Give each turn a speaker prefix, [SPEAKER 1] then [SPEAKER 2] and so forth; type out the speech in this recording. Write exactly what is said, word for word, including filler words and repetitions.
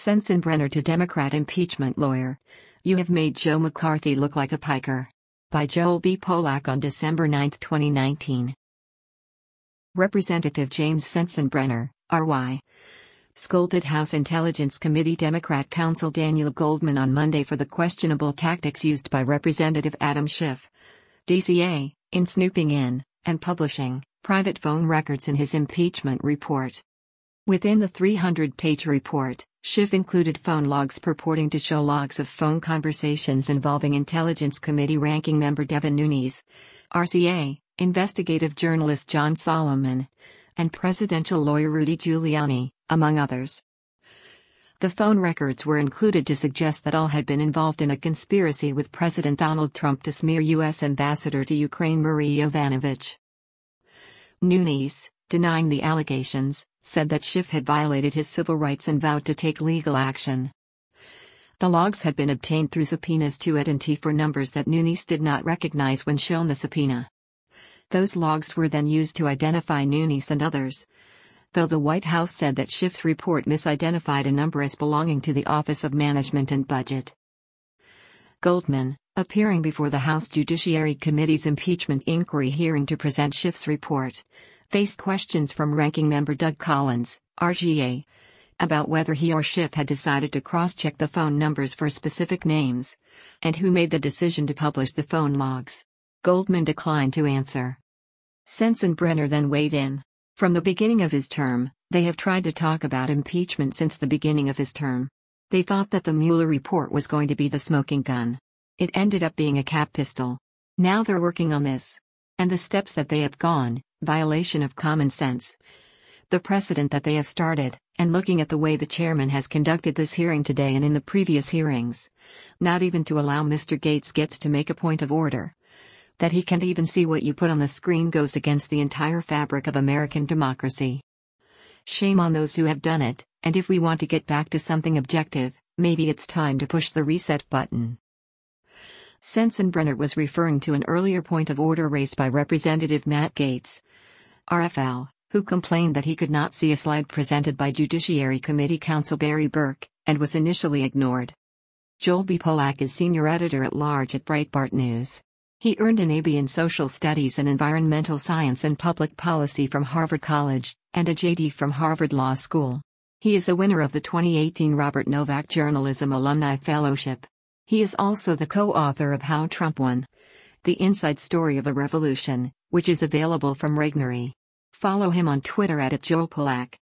[SPEAKER 1] Sensenbrenner to Democrat impeachment lawyer. You have made Joe McCarthy look like a piker. By Joel B. Polak on December ninth, twenty nineteen. Representative James Sensenbrenner, R Y, scolded House Intelligence Committee Democrat counsel Daniel Goldman on Monday for the questionable tactics used by Representative Adam Schiff, D C A, in snooping in, and publishing, private phone records in his impeachment report. Within the three hundred page report, Schiff included phone logs purporting to show logs of phone conversations involving Intelligence Committee ranking member Devin Nunes, R C A, investigative journalist John Solomon, and presidential lawyer Rudy Giuliani, among others. The phone records were included to suggest that all had been involved in a conspiracy with President Donald Trump to smear U S Ambassador to Ukraine Marie Yovanovitch. Nunes, denying the allegations, said that Schiff had violated his civil rights and vowed to take legal action. The logs had been obtained through subpoenas to A T and T for numbers that Nunes did not recognize when shown the subpoena. Those logs were then used to identify Nunes and others, though the White House said that Schiff's report misidentified a number as belonging to the Office of Management and Budget. Goldman, appearing before the House Judiciary Committee's impeachment inquiry hearing to present Schiff's report, faced questions from Ranking Member Doug Collins, R G A, about whether he or Schiff had decided to cross-check the phone numbers for specific names, and who made the decision to publish the phone logs. Goldman declined to answer. Sensenbrenner then weighed in. From the beginning of his term, they have tried to talk about impeachment since the beginning of his term. They thought that the Mueller report was going to be the smoking gun. It ended up being a cap pistol. Now they're working on this. And the steps that they have gone, violation of common sense. The precedent that they have started, and looking at the way the chairman has conducted this hearing today and in the previous hearings, not even to allow Mister Gates gets to make a point of order. That he can't even see what you put on the screen goes against the entire fabric of American democracy. Shame on those who have done it, and if we want to get back to something objective, maybe it's time to push the reset button. Sensenbrenner was referring to an earlier point of order raised by Representative Matt Gaetz, R F L, who complained that he could not see a slide presented by Judiciary Committee counsel Barry Burke, and was initially ignored. Joel B. Polak is senior editor-at-large at Breitbart News. He earned an A B in Social Studies and Environmental Science and Public Policy from Harvard College, and a J D from Harvard Law School. He is a winner of the twenty eighteen Robert Novak Journalism Alumni Fellowship. He is also the co-author of How Trump Won: The Inside Story of a Revolution, which is available from Regnery. Follow him on Twitter at Joel Polak.